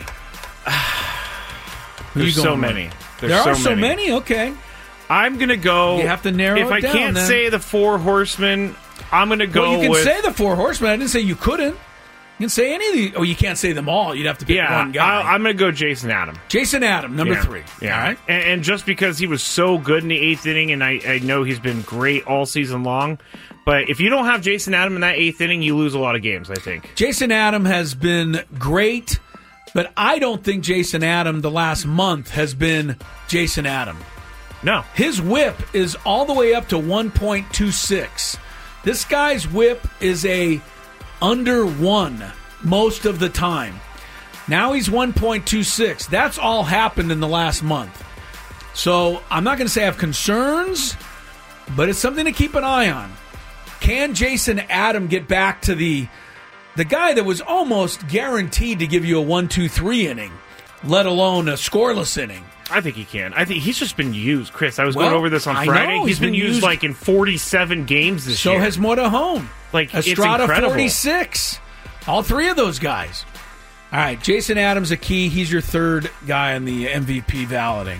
Who There's you so going with? many. There's there so are so many. many. Okay, I'm gonna go. You have to narrow If it I down, can't then. say the Four Horsemen, I'm gonna go. well, you can with, say the Four Horsemen. I didn't say you couldn't. You can say any of these. Oh, you can't say them all. You'd have to pick Yeah, one guy. I, I'm gonna go Jason Adam. Jason Adam, number Yeah. three. Yeah, All right. and, and just because he was so good in the eighth inning, and I, I know he's been great all season long. But if you don't have Jason Adam in that eighth inning, you lose a lot of games, I think. Jason Adam has been great, but I don't think Jason Adam the last month has been Jason Adam. No. His whip is all the way up to one point two six. This guy's whip is a under one most of the time. Now he's one point two six. That's all happened in the last month. So I'm not going to say I have concerns, but it's something to keep an eye on. Can Jason Adam get back to the the guy that was almost guaranteed to give you a one two three inning, let alone a scoreless inning? I think he can. I think he's just been used, Chris. I was Well, going over this on I Friday. know, he's he's been, been used, used- like in forty-seven games this So year. has Morejon. Like, it's Estrada incredible. forty-six. All three of those guys. All right, Jason Adams a key. He's your third guy on the M V P balloting.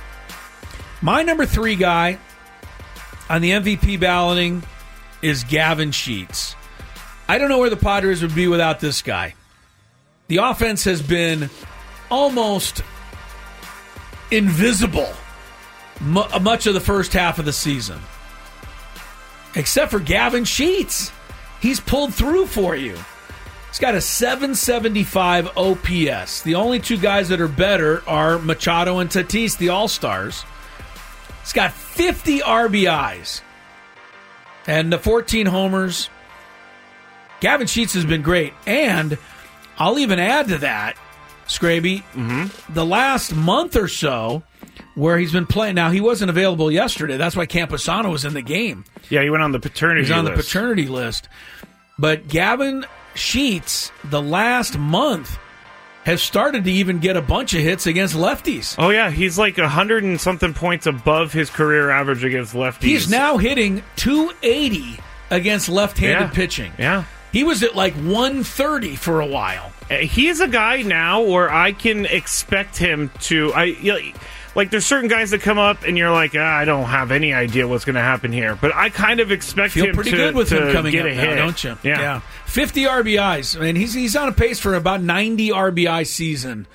My number three guy on the M V P balloting is Gavin Sheets. I don't know where the Padres would be without this guy. The offense has been almost invisible mu- much of the first half of the season. Except for Gavin Sheets. He's pulled through for you. He's got a seven seventy-five O P S. The only two guys that are better are Machado and Tatis, the All-Stars. He's got fifty R B Is and the fourteen homers. Gavin Sheets has been great. And I'll even add to that, Scraby, Mm-hmm. the last month or so where he's been playing. Now, he wasn't available yesterday. That's why Camposano was in the game. Yeah, he went on the paternity He's on list. the paternity list. But Gavin Sheets, the last month, has started to even get a bunch of hits against lefties. Oh, yeah. He's like a hundred and something points above his career average against lefties. He's now hitting two eighty against left-handed Yeah. pitching. Yeah. He was at like one thirty for a while. Uh, He's a guy now where I can expect him to. I you know, like there's certain guys that come up and you're like, ah, I don't have any idea what's going to happen here, but I kind of expect Feel him pretty to, good with to him coming get up a now, hit, don't you? Yeah. fifty R B Is. I mean, he's he's on a pace for about ninety R B I season.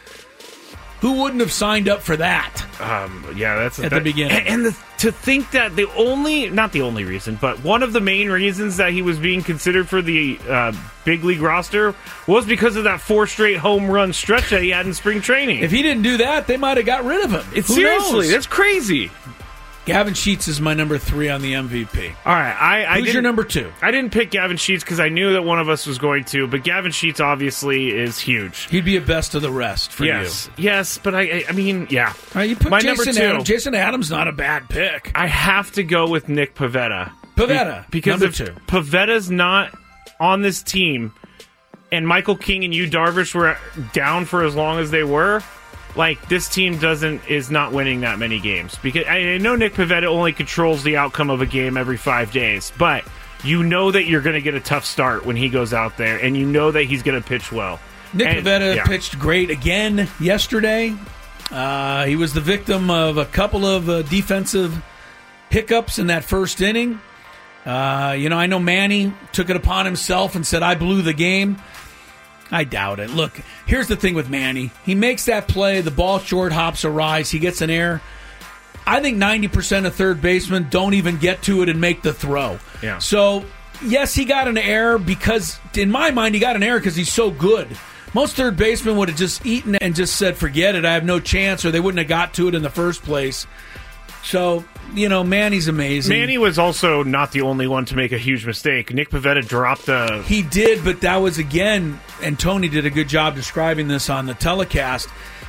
Who wouldn't have signed up for that? Um, yeah, that's At that, the beginning. And, and the, to think that the only, not the only reason, but one of the main reasons that he was being considered for the uh, big league roster was because of that four straight home run stretch that he had in spring training. If he didn't do that, they might have got rid of him. It's Who seriously, knows? that's crazy. Gavin Sheets is my number three on the M V P. All right, I, I Who's your didn't- number two? I didn't pick Gavin Sheets because I knew that one of us was going to, but Gavin Sheets obviously is huge. He'd be a best of the rest for yes, yes, but I, I, I mean, yeah. you. All right, you put My Jason number two. Adams. Jason Adams not a bad pick. I have to go with Nick Pivetta. Pivetta, Be- because number if two. Pivetta's not on this team, and Michael King and Yu Darvish were down for as long as they were, like this team doesn't is not winning that many games. Because I, I know Nick Pivetta only controls the outcome of a game every five days, but you know that you're going to get a tough start when he goes out there, and you know that he's going to pitch well. Nick and, Pivetta yeah. pitched great again yesterday. Uh, he was the victim of a couple of uh, defensive hiccups in that first inning. Uh, you know, I know Manny took it upon himself and said, I blew the game. I doubt it. Look, here's the thing with Manny. He makes that play, the ball short hops a rise, he gets an error. I think ninety percent of third basemen don't even get to it and make the throw. Yeah. So, yes, he got an error because, in my mind, he got an error because he's so good. Most third basemen would have just eaten and just said, forget it, I have no chance, or they wouldn't have got to it in the first place. So, you know, Manny's amazing. Manny was also not the only one to make a huge mistake. Nick Pivetta dropped the... He did, but that was, again, and Tony did a good job describing this on the telecast.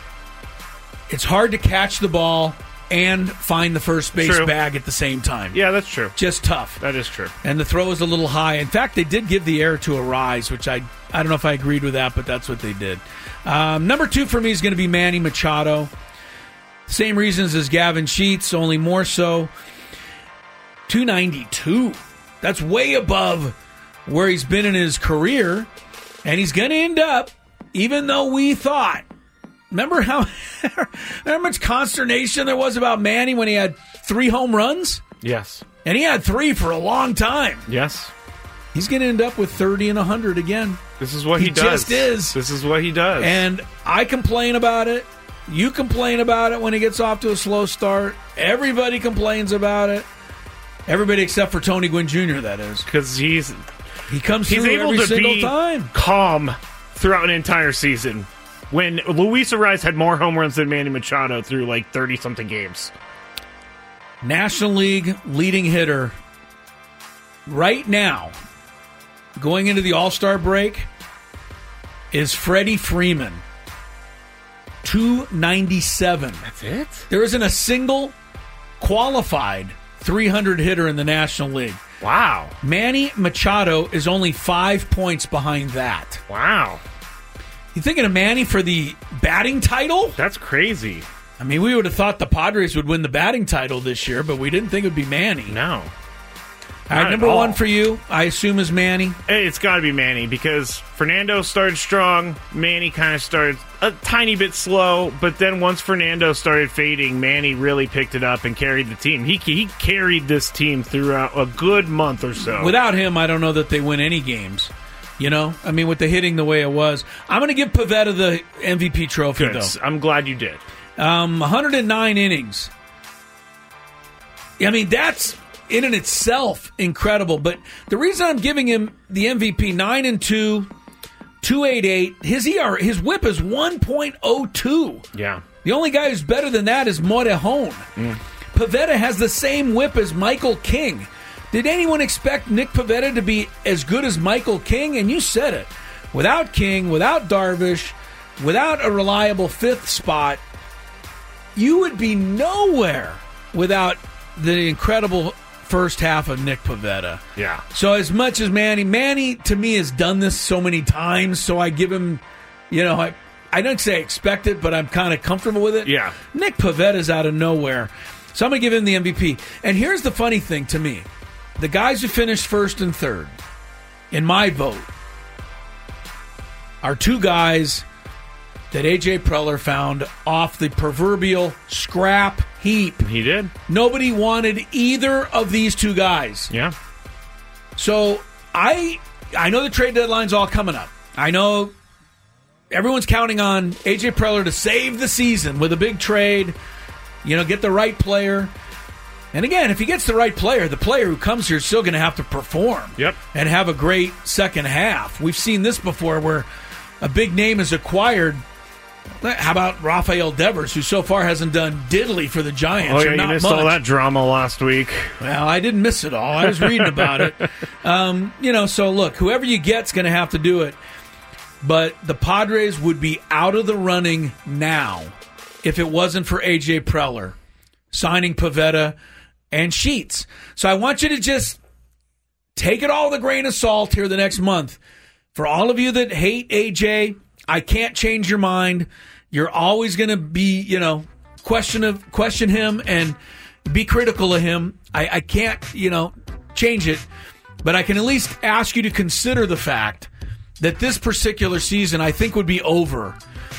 It's hard to catch the ball and find the first base True. bag at the same time. Yeah, that's true. Just tough. That is true. And the throw was a little high. In fact, they did give the error to a rise, which I I don't know if I agreed with that, but that's what they did. Um, number two for me is going to be Manny Machado. Same reasons as Gavin Sheets, only more so. two ninety-two. That's way above where he's been in his career. And he's going to end up, even though we thought, remember how, remember how much consternation there was about Manny when he had three home runs? Yes. And he had three for a long time. Yes. He's going to end up with thirty and one hundred again. This is what he, he does. just is. This is what he does. And I complain about it. You complain about it when he gets off to a slow start. Everybody complains about it. Everybody except for Tony Gwynn Junior, that is. Because he's he comes he's through able every to single be time. calm throughout an entire season. When Luis Arraez had more home runs than Manny Machado through like thirty-something games. National League leading hitter right now, going into the All-Star break, is Freddie Freeman. two ninety-seven. That's it? There isn't a single qualified three hundred hitter in the National League. Wow. Manny Machado is only five points behind that. Wow. You thinking of Manny for the batting title? That's crazy. I mean, we would have thought the Padres would win the batting title this year, but we didn't think it would be Manny. No. All right, number one for you, I assume, is Manny. It's got to be Manny because Fernando started strong. Manny kind of started a tiny bit slow, but then once Fernando started fading, Manny really picked it up and carried the team. He he carried this team throughout a good month or so. Without him, I don't know that they win any games. You know, I mean, with the hitting the way it was, I'm going to give Pivetta the M V P trophy. Good. Though I'm glad you did. Um, one hundred nine innings. I mean, that's in and itself incredible. But the reason I'm giving him the M V P, nine and two, two eighty-eight. His E R, his WHIP is one point oh two. Yeah. The only guy who's better than that is Morejon. Mm. Pivetta has the same WHIP as Michael King. Did anyone expect Nick Pivetta to be as good as Michael King? And you said it. Without King, without Darvish, without a reliable fifth spot, you would be nowhere without the incredible first half of Nick Pivetta. Yeah. So as much as Manny, Manny to me has done this so many times, so I give him, you know, I, I don't say expect it, but I'm kind of comfortable with it. Yeah. Nick Pivetta's out of nowhere. So I'm going to give him the M V P. And here's the funny thing to me. The guys who finished first and third, in my vote, are two guys that A J Preller found off the proverbial scrap heap. He did. Nobody wanted either of these two guys. Yeah. So I I know the trade deadline's all coming up. I know everyone's counting on A J Preller to save the season with a big trade, you know, get the right player. And again, if he gets the right player, the player who comes here is still going to have to perform. Yep. And have a great second half. We've seen this before where a big name is acquired. How about Rafael Devers, who so far hasn't done diddly for the Giants? Oh, yeah, or not you missed much. all that drama last week. Well, I didn't miss it all. I was reading about it. Um, you know, so look, whoever you get's going to have to do it. But the Padres would be out of the running now if it wasn't for A J Preller signing Pivetta and Sheets. So I want you to just take it all with a grain of salt here the next month. For all of you that hate A J, I can't change your mind. You're always going to be, you know, question of question him and be critical of him. I, I can't, you know, change it. but I can at least ask you to consider the fact that this particular season, I think, would be over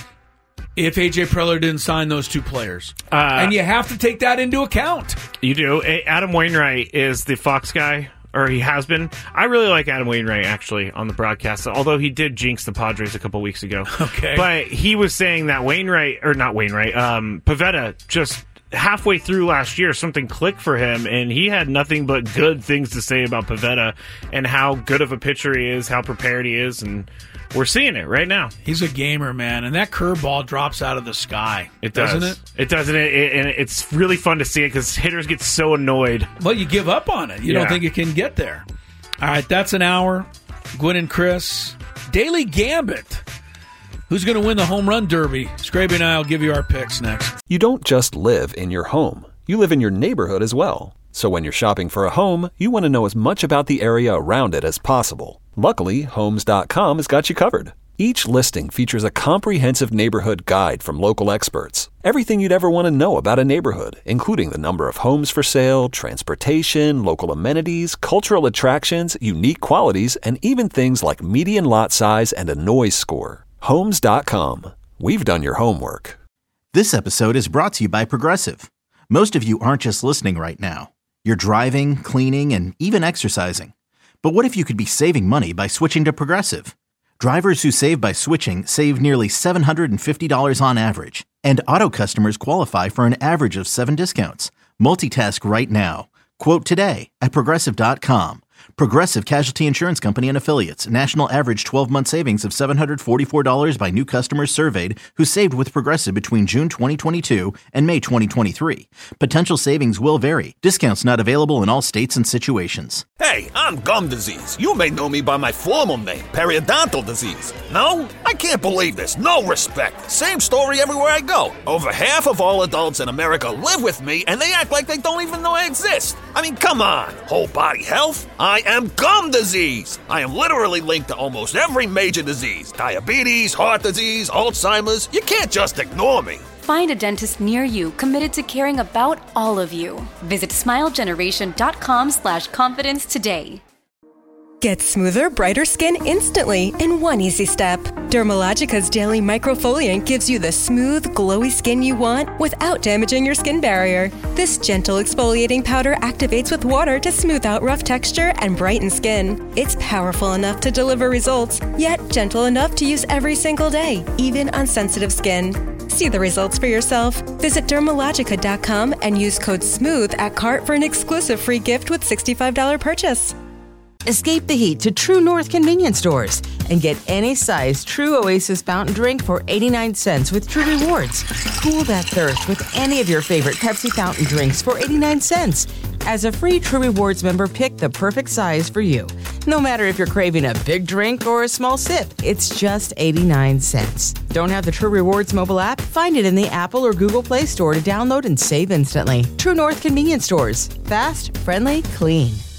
if A J Preller didn't sign those two players. Uh, and you have to take that into account. You do. Adam Wainwright is the Fox guy, or he has been. I really like Adam Wainwright, actually, on the broadcast, although he did jinx the Padres a couple weeks ago. Okay. But he was saying that Wainwright, or not Wainwright, um, Pivetta just halfway through last year, something clicked for him, and he had nothing but good things to say about Pivetta and how good of a pitcher he is, how prepared he is, and we're seeing it right now. He's a gamer, man, and that curveball drops out of the sky. It doesn't does. it? It doesn't, it, it, and it's really fun to see it because hitters get so annoyed. Well, you give up on it. You yeah. don't think it can get there. All right, that's an hour. Gwynn and Chris. Daily Gambit. Who's going to win the home run derby? Scraby and I will give you our picks next. You don't just live in your home. You live in your neighborhood as well. So when you're shopping for a home, you want to know as much about the area around it as possible. Luckily, Homes dot com has got you covered. Each listing features a comprehensive neighborhood guide from local experts. Everything you'd ever want to know about a neighborhood, including the number of homes for sale, transportation, local amenities, cultural attractions, unique qualities, and even things like median lot size and a noise score. Homes dot com. We've done your homework. This episode is brought to you by Progressive. Most of you aren't just listening right now. You're driving, cleaning, and even exercising. But what if you could be saving money by switching to Progressive? Drivers who save by switching save nearly seven hundred fifty dollars on average. And auto customers qualify for an average of seven discounts. Multitask right now. Quote today at Progressive dot com. Progressive Casualty Insurance Company and Affiliates. National average twelve-month savings of seven hundred forty-four dollars by new customers surveyed who saved with Progressive between June twenty twenty-two and May twenty twenty-three. Potential savings will vary. Discounts not available in all states and situations. Hey, I'm gum disease. You may know me by my formal name, periodontal disease. No? I can't believe this. No respect. Same story everywhere I go. Over half of all adults in America live with me, and they act like they don't even know I exist. I mean, come on. Whole body health? I am gum disease. I am literally linked to almost every major disease. Diabetes, heart disease, Alzheimer's. You can't just ignore me. Find a dentist near you committed to caring about all of you. Visit smilegeneration.com slash confidence today. Get smoother, brighter skin instantly in one easy step. Dermalogica's Daily Microfoliant gives you the smooth, glowy skin you want without damaging your skin barrier. This gentle exfoliating powder activates with water to smooth out rough texture and brighten skin. It's powerful enough to deliver results, yet gentle enough to use every single day, even on sensitive skin. See the results for yourself. Visit Dermalogica dot com and use code SMOOTH at cart for an exclusive free gift with sixty-five dollars purchase. Escape the heat to True North convenience stores and get any size True Oasis fountain drink for eighty-nine cents with True Rewards. Cool that thirst with any of your favorite Pepsi fountain drinks for eighty-nine cents. As a free True Rewards member, pick the perfect size for you. No matter if you're craving a big drink or a small sip, it's just eighty-nine cents. Don't have the True Rewards mobile app? Find it in the Apple or Google Play Store to download and save instantly. True North convenience stores. Fast, friendly, clean.